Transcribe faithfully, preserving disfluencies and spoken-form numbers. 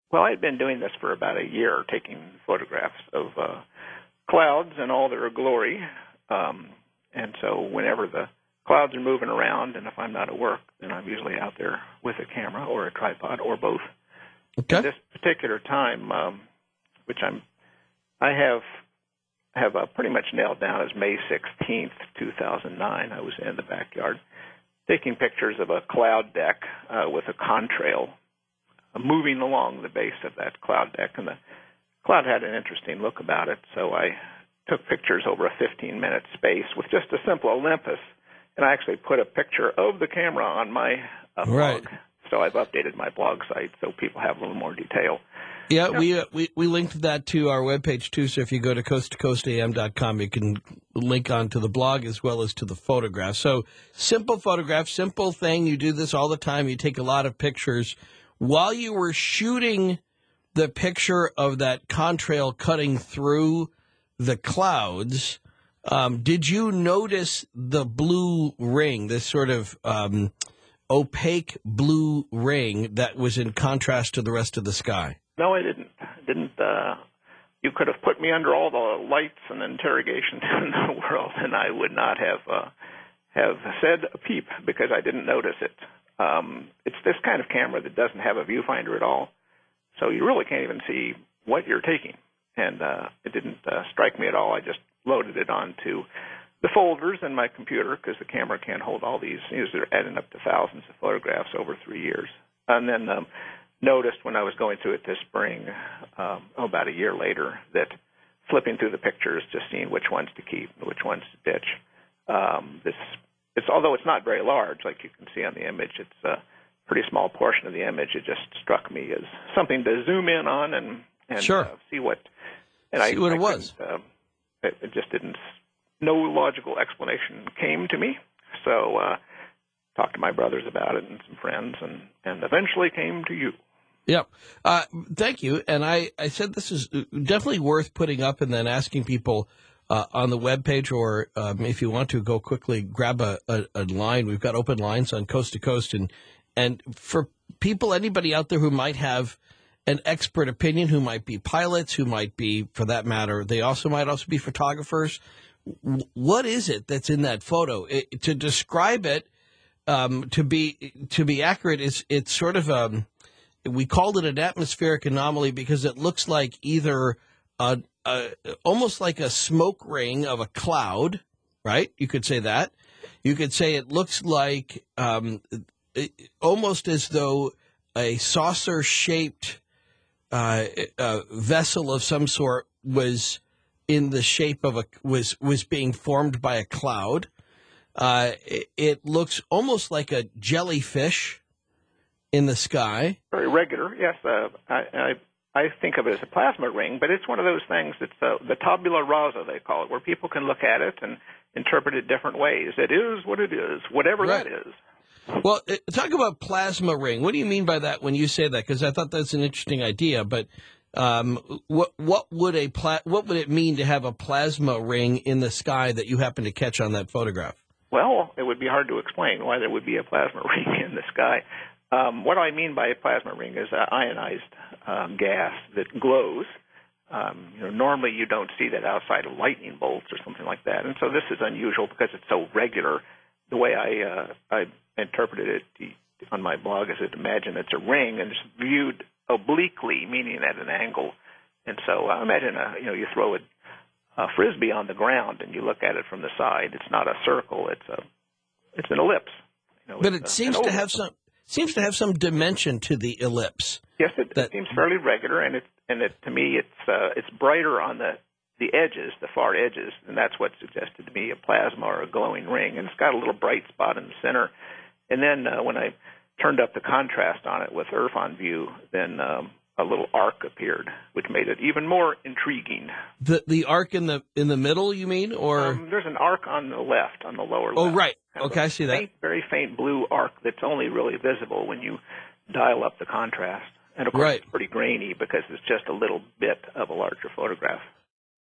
Well, I'd been doing this for about a year, taking photographs of uh, clouds in all their glory. Um, and so whenever the clouds are moving around, and if I'm not at work, then I'm usually out there with a camera or a tripod or both. Okay. At this particular time, um, which I'm, I have have uh, pretty much nailed down as May sixteenth, two thousand nine. I was in the backyard taking pictures of a cloud deck uh, with a contrail uh, moving along the base of that cloud deck, and the cloud had an interesting look about it, so I took pictures over a fifteen-minute space with just a simple Olympus, and I actually put a picture of the camera on my uh, blog. Right. So I've updated my blog site so people have a little more detail. Yeah, we, uh, we we linked that to our webpage, too, so if you go to coast to coast a m dot com, you can link on to the blog as well as to the photograph. So simple photograph, simple thing. You do this all the time. You take a lot of pictures. While you were shooting the picture of that contrail cutting through the clouds, um, did you notice the blue ring, this sort of um, opaque blue ring that was in contrast to the rest of the sky? No, I didn't. Didn't. Uh, you could have put me under all the lights and interrogation in the world, and I would not have uh, have said a peep because I didn't notice it. Um, it's this kind of camera that doesn't have a viewfinder at all, so you really can't even see what you're taking. And uh, it didn't uh, strike me at all. I just loaded it onto the folders in my computer because the camera can't hold all these. You know, they're adding up to thousands of photographs over three years. And then um, noticed when I was going through it this spring, um, oh, about a year later, that flipping through the pictures, just seeing which ones to keep and which ones to ditch. Um, this, it's although it's not very large, like you can see on the image, it's a pretty small portion of the image. It just struck me as something to zoom in on and, and sure. uh, see what. And see I, what I it was. Uh, it, it just didn't. No logical explanation came to me, so uh, talked to my brothers about it and some friends, and, and eventually came to you. Yeah. Uh, thank you. And I, I said this is definitely worth putting up and then asking people uh, on the webpage, or um, if you want to go quickly, grab a, a, a line. We've got open lines on Coast to Coast. And, and for people, anybody out there who might have an expert opinion, who might be pilots, who might be, for that matter, they also might also be photographers. What is it that's in that photo? It, to describe it, um, to be to be accurate, is it's sort of um, we called it an atmospheric anomaly because it looks like either a, a almost like a smoke ring of a cloud, right? You could say that. You could say it looks like um, it, almost as though a saucer-shaped uh, uh, vessel of some sort was in the shape of a was was being formed by a cloud. Uh, it, it looks almost like a jellyfish in the sky. Very regular, yes. Uh, I, I I think of it as a plasma ring, but it's one of those things. It's uh, the tabula rasa, they call it, where people can look at it and interpret it different ways. It is what it is, whatever right. that is. Well, talk about plasma ring. What do you mean by that when you say that? Because I thought that's an interesting idea, but. Um, what what would a pla- what would it mean to have a plasma ring in the sky that you happen to catch on that photograph? Well, it would be hard to explain why there would be a plasma ring in the sky. Um, what I mean by a plasma ring is an ionized um, gas that glows. Um, you know, normally you don't see that outside of lightning bolts or something like that, and so this is unusual because it's so regular. The way I uh, I interpreted it on my blog is that imagine it's a ring and it's viewed obliquely, meaning at an angle. And so I imagine, a, you know, you throw a, a frisbee on the ground and you look at it from the side. It's not a circle; it's a, it's an ellipse. You know, but it a, seems to have some seems to have some dimension to the ellipse. Yes, it, that, it seems fairly regular, and it and it to me it's uh, it's brighter on the the edges, the far edges, and that's what suggested to me a plasma or a glowing ring. And it's got a little bright spot in the center. And then uh, when I turned up the contrast on it with Irfan view, then um, a little arc appeared, which made it even more intriguing. The the arc in the in the middle, you mean, or um, there's an arc on the left, on the lower oh, left. right. Kind okay, I see that. Faint, very faint blue arc that's only really visible when you dial up the contrast. And of course, right. It's pretty grainy because it's just a little bit of a larger photograph.